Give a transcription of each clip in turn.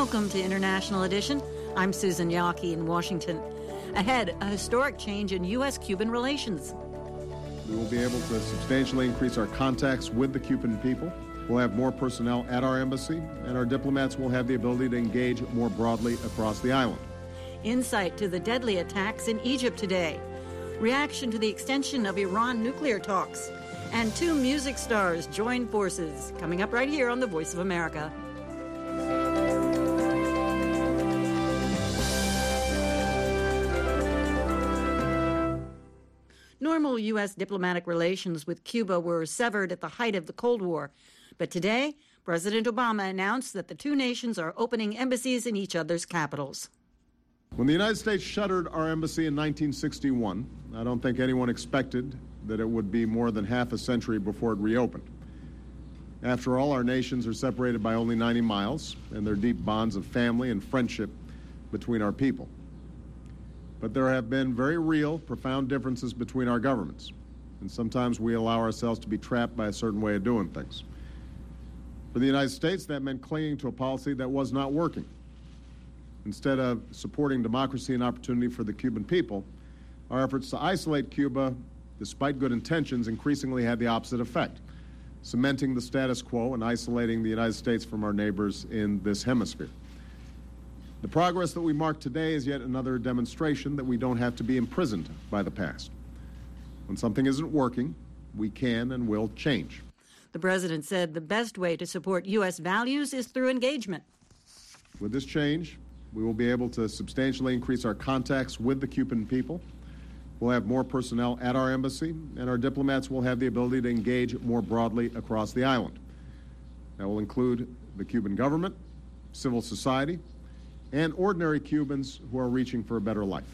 Welcome to International Edition. I'm Susan Yaki in Washington. Ahead, a historic change in U.S.-Cuban relations. We will be able to substantially increase our contacts with the Cuban people. We'll have more personnel at our embassy, and our diplomats will have the ability to engage more broadly across the island. Insight to the deadly attacks in Egypt today. Reaction to the extension of Iran nuclear talks. And two music stars join forces. Coming up right here on The Voice of America. Normal U.S. diplomatic relations with Cuba were severed at the height of the Cold War. But today, President Obama announced that the two nations are opening embassies in each other's capitals. When the United States shuttered our embassy in 1961, I don't think anyone expected that it would be more than half a century before it reopened. After all, our nations are separated by only 90 miles, and there are deep bonds of family and friendship between our people. But there have been very real, profound differences between our governments, and sometimes we allow ourselves to be trapped by a certain way of doing things. For the United States, that meant clinging to a policy that was not working. Instead of supporting democracy and opportunity for the Cuban people, our efforts to isolate Cuba, despite good intentions, increasingly had the opposite effect, cementing the status quo and isolating the United States from our neighbors in this hemisphere. The progress that we mark today is yet another demonstration that we don't have to be imprisoned by the past. When something isn't working, we can and will change. The president said the best way to support U.S. values is through engagement. With this change, we will be able to substantially increase our contacts with the Cuban people. We'll have more personnel at our embassy, and our diplomats will have the ability to engage more broadly across the island. That will include the Cuban government, civil society, and ordinary Cubans who are reaching for a better life.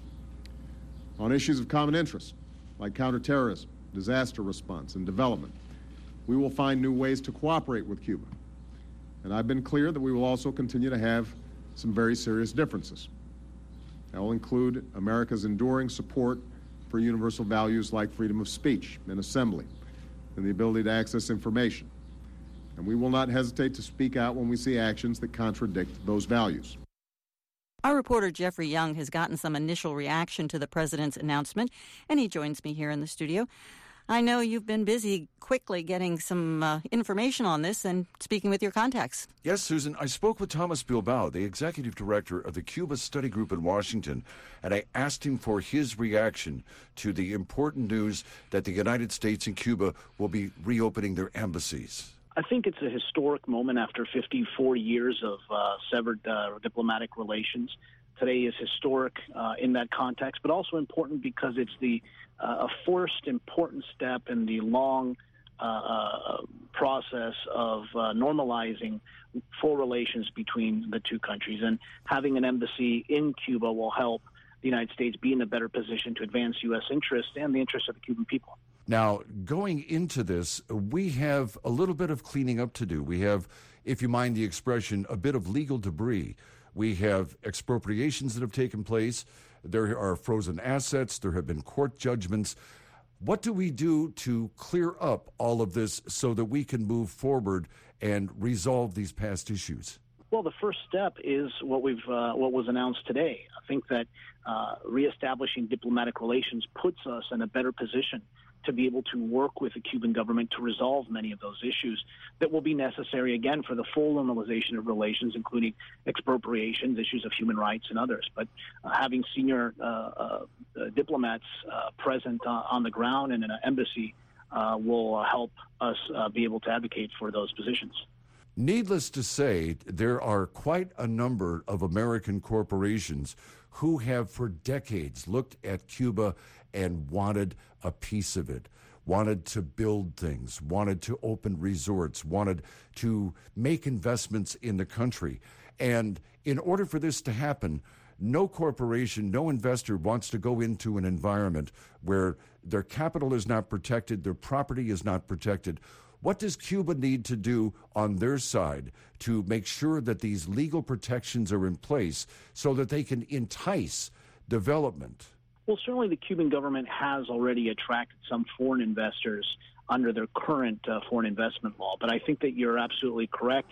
On issues of common interest, like counterterrorism, disaster response, and development, we will find new ways to cooperate with Cuba. And I've been clear that we will also continue to have some very serious differences. That will include America's enduring support for universal values like freedom of speech and assembly and the ability to access information. And we will not hesitate to speak out when we see actions that contradict those values. Our reporter Jeffrey Young has gotten some initial reaction to the president's announcement, and he joins me here in the studio. I know you've been busy quickly getting some information on this and speaking with your contacts. Yes, Susan. I spoke with Thomas Bilbao, the executive director of the Cuba Study Group in Washington, and I asked him for his reaction to the important news that the United States and Cuba will be reopening their embassies. I think it's a historic moment after 54 years of severed diplomatic relations. Today is historic in that context, but also important because it's a first important step in the long process of normalizing full relations between the two countries. And having an embassy in Cuba will help the United States be in a better position to advance U.S. interests and the interests of the Cuban people. Now, going into this, we have a little bit of cleaning up to do. We have, if you mind the expression, a bit of legal debris. We have expropriations that have taken place. There are frozen assets. There have been court judgments. What do we do to clear up all of this so that we can move forward and resolve these past issues? Well, the first step is what was announced today. I think that reestablishing diplomatic relations puts us in a better position to be able to work with the Cuban government to resolve many of those issues that will be necessary, again, for the full normalization of relations, including expropriations, issues of human rights, and others. But having senior diplomats present on the ground and in an embassy will help us be able to advocate for those positions. Needless to say, there are quite a number of American corporations who have for decades looked at Cuba and wanted a piece of it, wanted to build things, wanted to open resorts, wanted to make investments in the country. And in order for this to happen, no corporation, no investor wants to go into an environment where their capital is not protected, their property is not protected. What does Cuba need to do on their side to make sure that these legal protections are in place so that they can entice development? Well, certainly the Cuban government has already attracted some foreign investors under their current foreign investment law. But I think that you're absolutely correct. And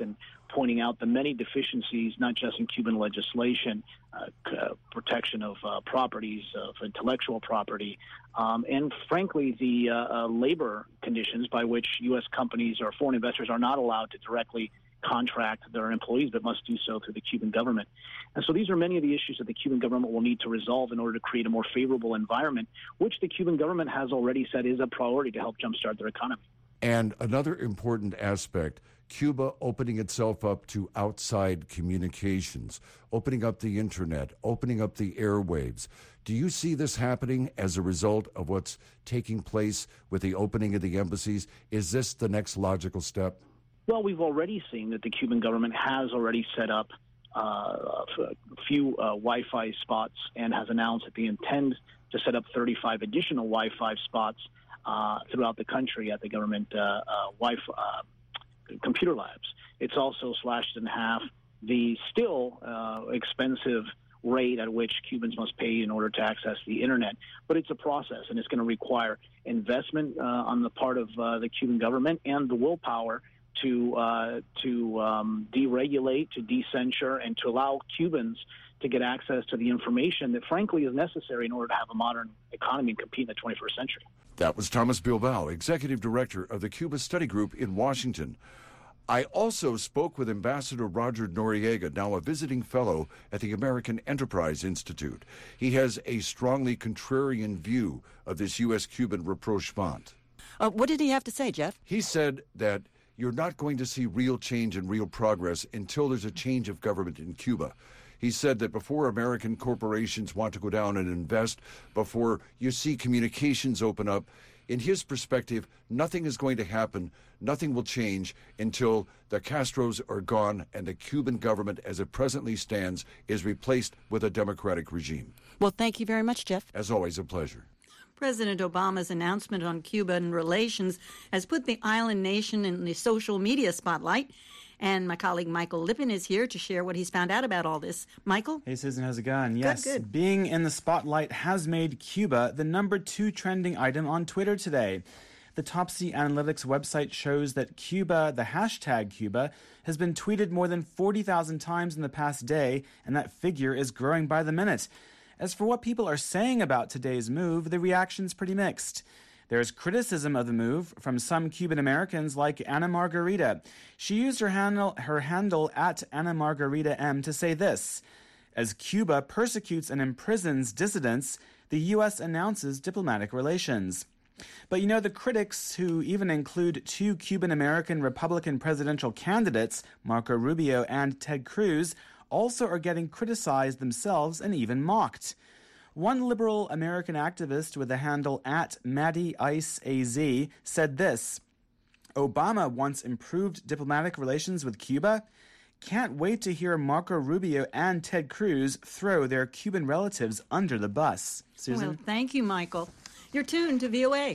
pointing out the many deficiencies, not just in Cuban legislation, protection of properties, of intellectual property, and frankly, the labor conditions by which U.S. companies or foreign investors are not allowed to directly contract their employees, but must do so through the Cuban government. And so these are many of the issues that the Cuban government will need to resolve in order to create a more favorable environment, which the Cuban government has already said is a priority to help jumpstart their economy. And another important aspect, Cuba opening itself up to outside communications, opening up the internet, opening up the airwaves. Do you see this happening as a result of what's taking place with the opening of the embassies? Is this the next logical step? Well, we've already seen that the Cuban government has already set up a few Wi-Fi spots and has announced that they intend to set up 35 additional Wi-Fi spots throughout the country at the government Wi-Fi computer labs. It's also slashed in half the still expensive rate at which Cubans must pay in order to access the internet. But it's a process, and it's going to require investment on the part of the Cuban government and the willpower to deregulate, to decensure, and to allow Cubans to get access to the information that, frankly, is necessary in order to have a modern economy and compete in the 21st century. That was Thomas Bilbao, Executive Director of the Cuba Study Group in Washington. I also spoke with Ambassador Roger Noriega, now a visiting fellow at the American Enterprise Institute. He has a strongly contrarian view of this U.S.-Cuban rapprochement. What did he have to say, Jeff? He said that you're not going to see real change and real progress until there's a change of government in Cuba. He said that before American corporations want to go down and invest, before you see communications open up, in his perspective, nothing is going to happen, nothing will change until the Castros are gone and the Cuban government, as it presently stands, is replaced with a democratic regime. Well, thank you very much, Jeff. As always, a pleasure. President Obama's announcement on Cuban relations has put the island nation in the social media spotlight. And my colleague Michael Lippin is here to share what he's found out about all this. Michael? Hey, Susan, how's it going? Yes, good. Being in the spotlight has made Cuba the number 2 trending item on Twitter today. The Topsy Analytics website shows that Cuba, the hashtag Cuba, has been tweeted more than 40,000 times in the past day, and that figure is growing by the minute. As for what people are saying about today's move, the reaction's pretty mixed. There's criticism of the move from some Cuban Americans like Ana Margarita. She used her handle at Ana Margarita M to say this: as Cuba persecutes and imprisons dissidents, the U.S. announces diplomatic relations. But you know, the critics, who even include 2 Cuban American Republican presidential candidates, Marco Rubio and Ted Cruz, also are getting criticized themselves and even mocked. One liberal American activist with the handle at MaddieIceAZ said this: Obama wants improved diplomatic relations with Cuba. Can't wait to hear Marco Rubio and Ted Cruz throw their Cuban relatives under the bus. Susan? Well, thank you, Michael. You're tuned to VOA.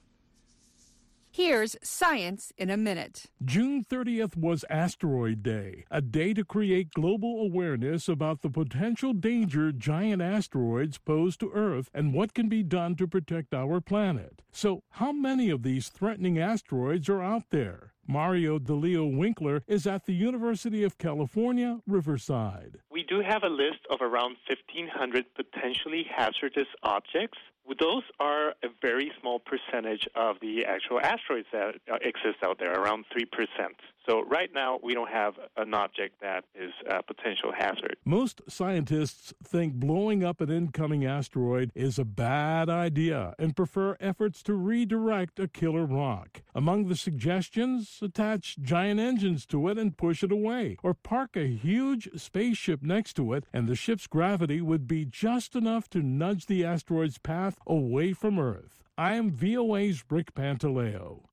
Here's Science in a Minute. June 30th was Asteroid Day, a day to create global awareness about the potential danger giant asteroids pose to Earth and what can be done to protect our planet. So, how many of these threatening asteroids are out there? Mario DeLeo Winkler is at the University of California, Riverside. We do have a list of around 1,500 potentially hazardous objects. Those are a very small percentage of the actual asteroids that exist out there, around 3%. So right now, we don't have an object that is a potential hazard. Most scientists think blowing up an incoming asteroid is a bad idea and prefer efforts to redirect a killer rock. Among the suggestions, attach giant engines to it and push it away, or park a huge spaceship next to it, and the ship's gravity would be just enough to nudge the asteroid's path away from Earth. I am VOA's Rick Pantaleo.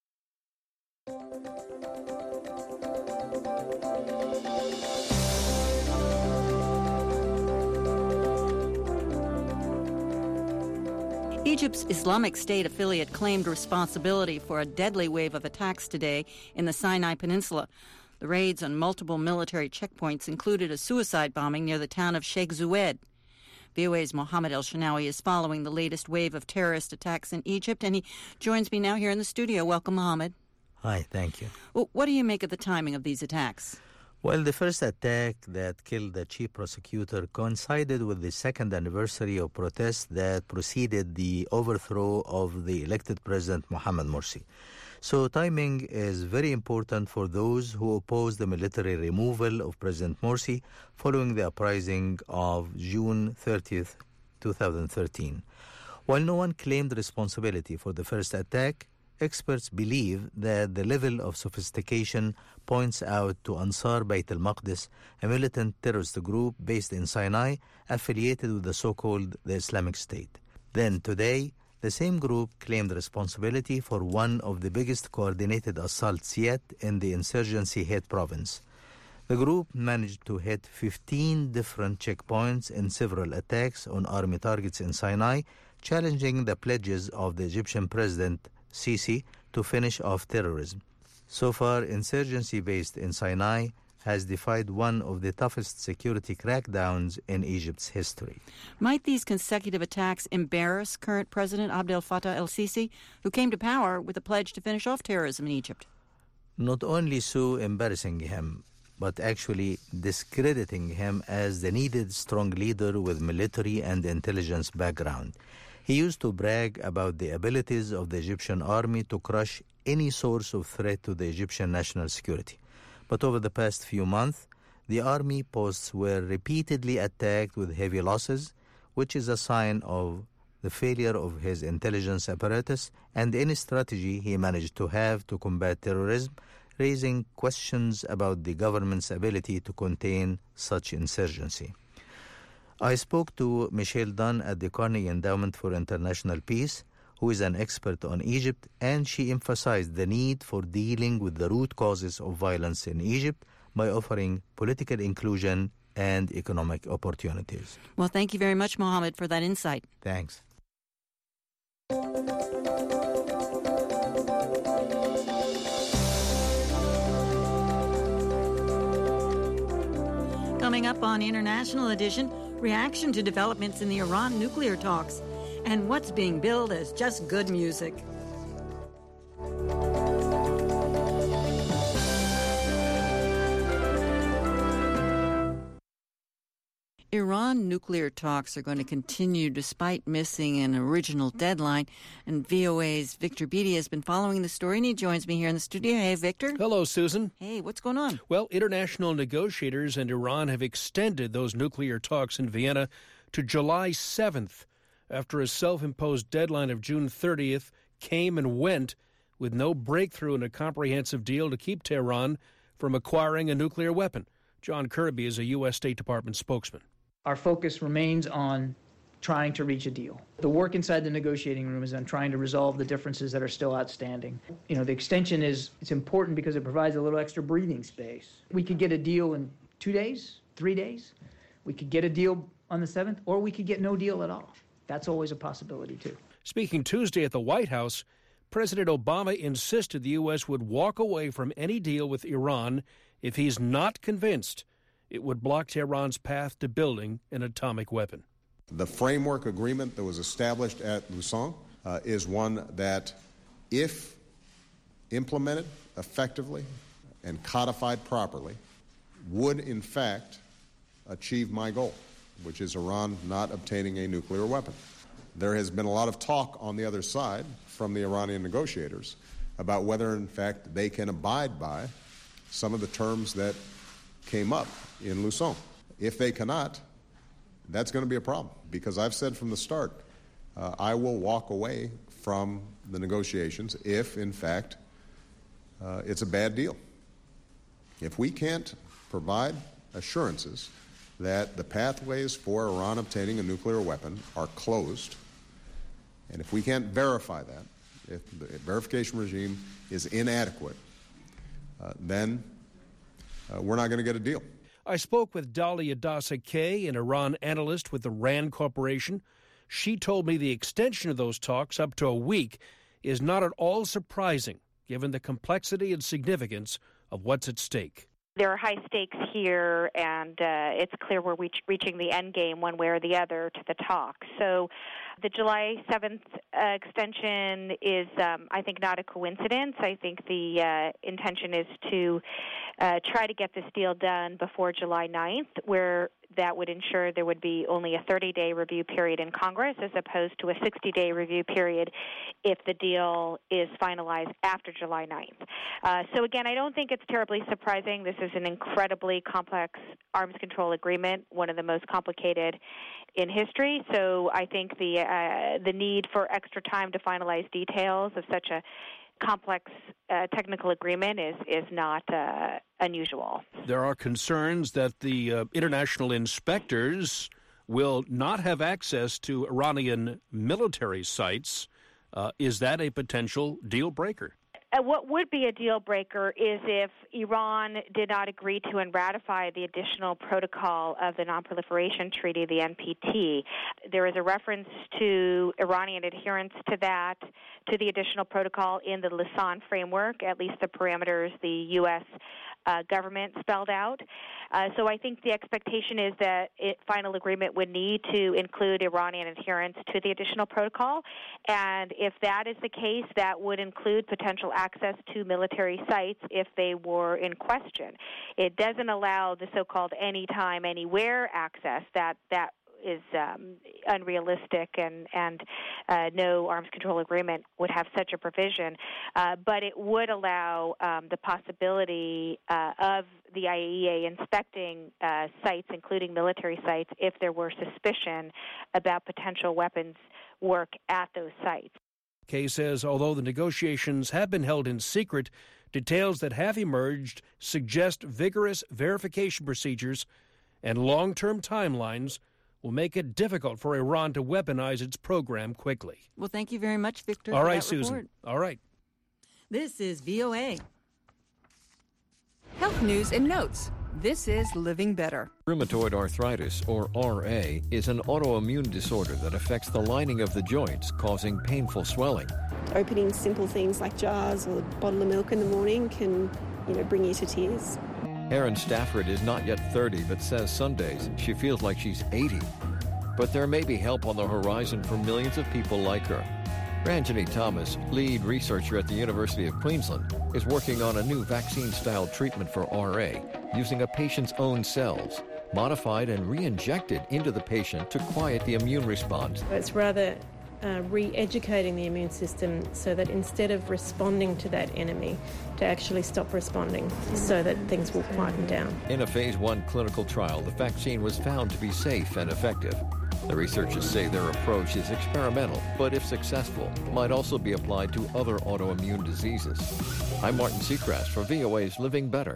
Egypt's Islamic State affiliate claimed responsibility for a deadly wave of attacks today in the Sinai Peninsula. The raids on multiple military checkpoints included a suicide bombing near the town of Sheikh Zayed. VOA's Mohammed El-Shanawi is following the latest wave of terrorist attacks in Egypt, and he joins me now here in the studio. Welcome, Mohammed. Hi, thank you. Well, what do you make of the timing of these attacks? Well, the first attack that killed the chief prosecutor coincided with the second anniversary of protests that preceded the overthrow of the elected president Mohamed Morsi. So timing is very important for those who oppose the military removal of President Morsi following the uprising of June 30th, 2013. While no one claimed responsibility for the first attack, experts believe that the level of sophistication points out to Ansar Bayt al-Maqdis, a militant terrorist group based in Sinai affiliated with the so-called the Islamic State. Then today, the same group claimed responsibility for one of the biggest coordinated assaults yet in the insurgency-hit province. The group managed to hit 15 different checkpoints in several attacks on army targets in Sinai, challenging the pledges of the Egyptian president Sisi to finish off terrorism. So far, insurgency based in Sinai has defied one of the toughest security crackdowns in Egypt's history. Might these consecutive attacks embarrass current President Abdel Fattah el-Sisi, who came to power with a pledge to finish off terrorism in Egypt? Not only so embarrassing him, but actually discrediting him as the needed strong leader with military and intelligence background. He used to brag about the abilities of the Egyptian army to crush any source of threat to the Egyptian national security. But over the past few months, the army posts were repeatedly attacked with heavy losses, which is a sign of the failure of his intelligence apparatus and any strategy he managed to have to combat terrorism, raising questions about the government's ability to contain such insurgency. I spoke to Michelle Dunn at the Carnegie Endowment for International Peace, who is an expert on Egypt, and she emphasized the need for dealing with the root causes of violence in Egypt by offering political inclusion and economic opportunities. Well, thank you very much, Mohammed, for that insight. Thanks. Coming up on International Edition, reaction to developments in the Iran nuclear talks and what's being billed as just good music. Iran nuclear talks are going to continue despite missing an original deadline. And VOA's Victor Beattie has been following the story, and he joins me here in the studio. Hey, Victor. Hello, Susan. Hey, what's going on? Well, international negotiators and Iran have extended those nuclear talks in Vienna to July 7th after a self-imposed deadline of June 30th came and went with no breakthrough in a comprehensive deal to keep Tehran from acquiring a nuclear weapon. John Kirby is a U.S. State Department spokesman. Our focus remains on trying to reach a deal. The work inside the negotiating room is on trying to resolve the differences that are still outstanding. You know, the extension it's important because it provides a little extra breathing space. We could get a deal in 2 days, 3 days. We could get a deal on the 7th, or we could get no deal at all. That's always a possibility, too. Speaking Tuesday at the White House, President Obama insisted the U.S. would walk away from any deal with Iran if he's not convinced it would block Tehran's path to building an atomic weapon. The framework agreement that was established at Lausanne is one that, if implemented effectively and codified properly, would in fact achieve my goal, which is Iran not obtaining a nuclear weapon. There has been a lot of talk on the other side from the Iranian negotiators about whether in fact they can abide by some of the terms that came up in Lausanne. If they cannot, that's going to be a problem, because I've said from the start, I will walk away from the negotiations if, in fact, it's a bad deal. If we can't provide assurances that the pathways for Iran obtaining a nuclear weapon are closed, and if we can't verify that, if the verification regime is inadequate, then we're not going to get a deal. I spoke with Dalia Dasa-Kay, an Iran analyst with the RAND Corporation. She told me the extension of those talks up to a week is not at all surprising, given the complexity and significance of what's at stake. There are high stakes here, and it's clear we're reaching the end game one way or the other to the talks. So the July 7th extension is, I think, not a coincidence. I think the intention is to try to get this deal done before July 9th, where that would ensure there would be only a 30-day review period in Congress as opposed to a 60-day review period if the deal is finalized after July 9th. So again, I don't think it's terribly surprising. This is an incredibly complex arms control agreement, one of the most complicated in history. So I think the need for extra time to finalize details of such a complex technical agreement is not unusual. There are concerns that the international inspectors will not have access to Iranian military sites. Is that a potential deal breaker? What would be a deal breaker is if Iran did not agree to and ratify the additional protocol of the Non-Proliferation Treaty, the NPT. There is a reference to Iranian adherence to that, to the additional protocol in the Lausanne framework, at least the parameters the U.S. Government spelled out. So I think the expectation is that final agreement would need to include Iranian adherence to the additional protocol. And if that is the case, that would include potential access to military sites if they were in question. It doesn't allow the so-called anytime, anywhere access that is unrealistic, and no arms control agreement would have such a provision. But it would allow the possibility of the IAEA inspecting sites, including military sites, if there were suspicion about potential weapons work at those sites. Kay says although the negotiations have been held in secret, details that have emerged suggest vigorous verification procedures and long-term timelines will make it difficult for Iran to weaponize its program quickly. Well, thank you very much, Victor. All for right, that Susan. report. All right. This is VOA. Health news and notes. This is Living Better. Rheumatoid arthritis, or RA, is an autoimmune disorder that affects the lining of the joints, causing painful swelling. Opening simple things like jars or a bottle of milk in the morning can, bring you to tears. Erin Stafford is not yet 30, but says some days she feels like she's 80. But there may be help on the horizon for millions of people like her. Ranjani Thomas, lead researcher at the University of Queensland, is working on a new vaccine-style treatment for RA using a patient's own cells, modified and re-injected into the patient to quiet the immune response. It's rather re-educating the immune system so that instead of responding to that enemy, to actually stop responding so that things will quieten down. In a phase 1 clinical trial, the vaccine was found to be safe and effective. The researchers say their approach is experimental, but if successful, might also be applied to other autoimmune diseases. I'm Martin Seacrest for VOA's Living Better.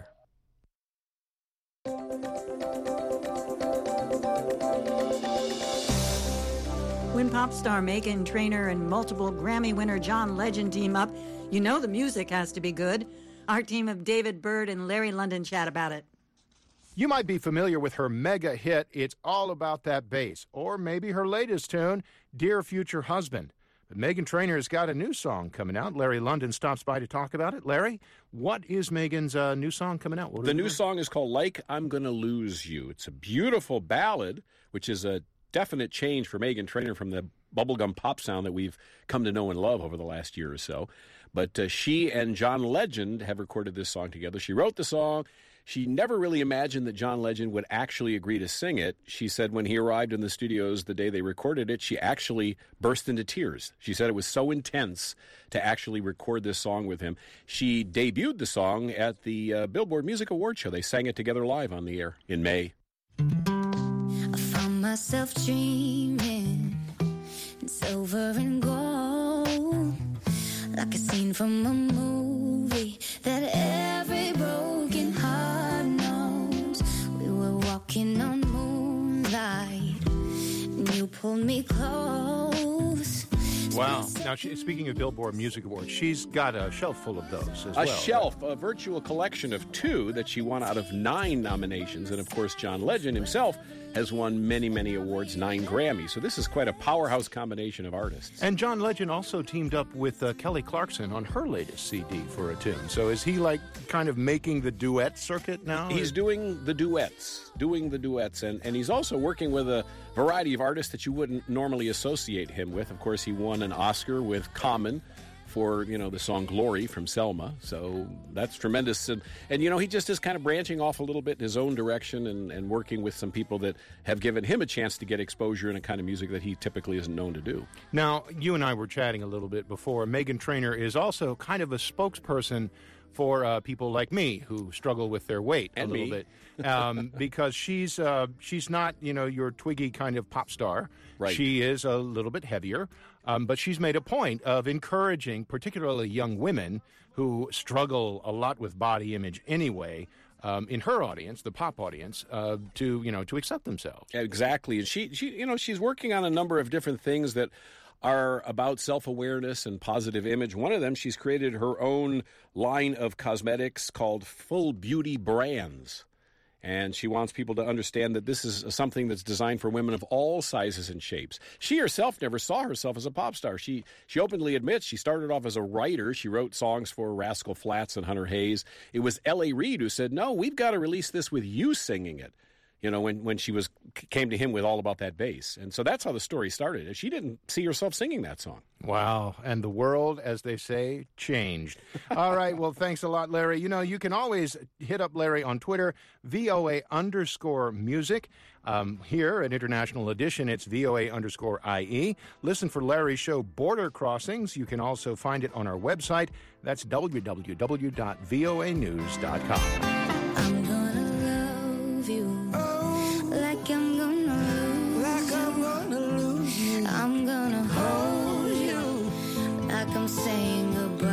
When pop star Meghan Trainor and multiple Grammy winner John Legend team up, you know the music has to be good. Our team of David Byrd and Larry London chat about it. You might be familiar with her mega hit, It's All About That Bass, or maybe her latest tune, Dear Future Husband. But Meghan Trainor's got a new song coming out. Larry London stops by to talk about it. Larry, what is Meghan's new song coming out? The new song is called Like I'm Gonna Lose You. It's a beautiful ballad, which is a definite change for Meghan Trainor from the bubblegum pop sound that we've come to know and love over the last year or so. But she and John Legend have recorded this song together. She wrote the song. She never really imagined that John Legend would actually agree to sing it. She said when he arrived in the studios the day they recorded it, she actually burst into tears. She said it was so intense to actually record this song with him. She debuted the song at the Billboard Music Awards show. They sang it together live on the air in May. I found myself dreaming in silver and gold, like a scene from a movie that every broken heart knows. We were walking on moonlight, and you pulled me close. Wow. Now, speaking of Billboard Music Awards, she's got a shelf full of those as well. A shelf, a virtual collection of 2 that she won out of 9 nominations. And, of course, John Legend himself has won many, many awards, 9 Grammys. So this is quite a powerhouse combination of artists. And John Legend also teamed up with Kelly Clarkson on her latest CD for a tune. So is he like kind of making the duet circuit now? He's doing the duets, and he's also working with a variety of artists that you wouldn't normally associate him with. Of course, he won an Oscar with Common for, the song Glory from Selma. So that's tremendous. And he just is kind of branching off a little bit in his own direction and working with some people that have given him a chance to get exposure in a kind of music that he typically isn't known to do. Now, you and I were chatting a little bit before. Meghan Trainor is also kind of a spokesperson for people like me who struggle with their weight and a little bit, because she's not your twiggy kind of pop star. Right. She is a little bit heavier, but she's made a point of encouraging particularly young women who struggle a lot with body image anyway, in her audience, the pop audience, to accept themselves. Exactly, and she's working on a number of different things that are about self-awareness and positive image. One of them, she's created her own line of cosmetics called Full Beauty Brands. And she wants people to understand that this is something that's designed for women of all sizes and shapes. She herself never saw herself as a pop star. She openly admits she started off as a writer. She wrote songs for Rascal Flatts and Hunter Hayes. It was L.A. Reid who said, no, we've got to release this with you singing it. When she came to him with All About That Bass. And so that's how the story started. She didn't see herself singing that song. Wow. And the world, as they say, changed. All right. Well, thanks a lot, Larry. You can always hit up Larry on Twitter, VOA_music. Here at International Edition, it's VOA_IE. Listen for Larry's show, Border Crossings. You can also find it on our website. That's www.voanews.com. I'm gonna hold you like I'm saying goodbye.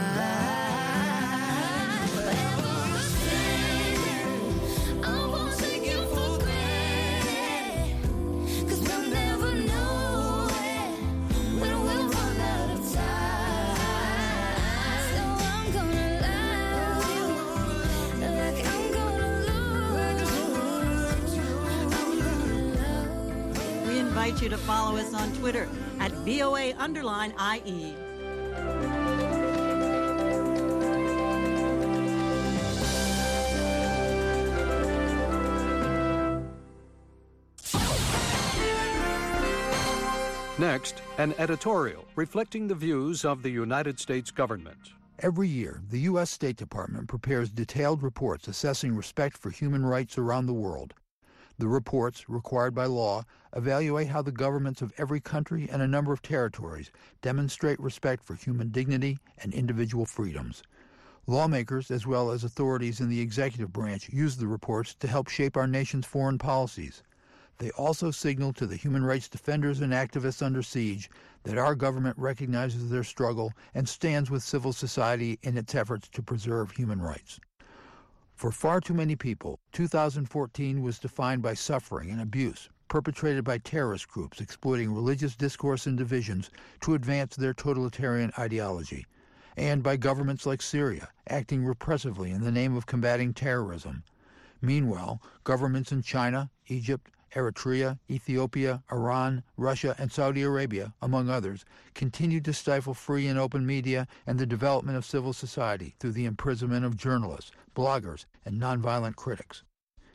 I won't take you for granted, 'cause we'll never know when we'll run out of time. So I'm gonna love you like I'm gonna lose you. I'm gonna love you. We invite you to follow us on Twitter at VOA_IE. Next, an editorial reflecting the views of the United States government. Every year, the U.S. State Department prepares detailed reports assessing respect for human rights around the world. The reports, required by law, evaluate how the governments of every country and a number of territories demonstrate respect for human dignity and individual freedoms. Lawmakers, as well as authorities in the executive branch, use the reports to help shape our nation's foreign policies. They also signal to the human rights defenders and activists under siege that our government recognizes their struggle and stands with civil society in its efforts to preserve human rights. For far too many people, 2014 was defined by suffering and abuse perpetrated by terrorist groups exploiting religious discourse and divisions to advance their totalitarian ideology, and by governments like Syria acting repressively in the name of combating terrorism. Meanwhile, governments in China, Egypt, Eritrea, Ethiopia, Iran, Russia, and Saudi Arabia, among others, continued to stifle free and open media and the development of civil society through the imprisonment of journalists, bloggers, and nonviolent critics.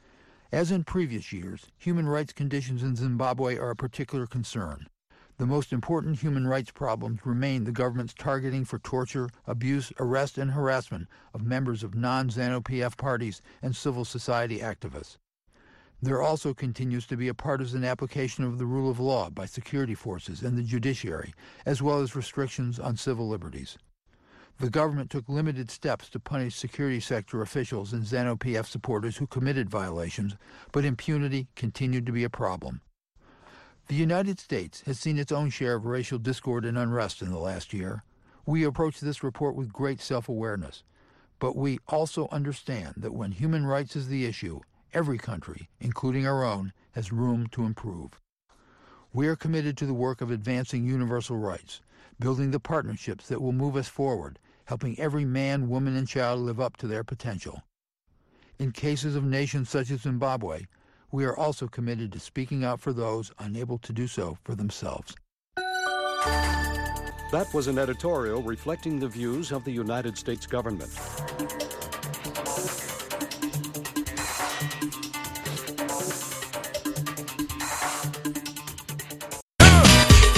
As in previous years, human rights conditions in Zimbabwe are a particular concern. The most important human rights problems remain the government's targeting for torture, abuse, arrest, and harassment of members of non-ZANU-PF parties and civil society activists. There also continues to be a partisan application of the rule of law by security forces and the judiciary, as well as restrictions on civil liberties. The government took limited steps to punish security sector officials and ZANU-PF supporters who committed violations, but impunity continued to be a problem. The United States has seen its own share of racial discord and unrest in the last year. We approach this report with great self-awareness, but we also understand that when human rights is the issue, every country, including our own, has room to improve. We are committed to the work of advancing universal rights, building the partnerships that will move us forward, helping every man, woman, and child live up to their potential. In cases of nations such as Zimbabwe, We are also committed to speaking out for those unable to do so for themselves. That was an editorial reflecting the views of the United States government.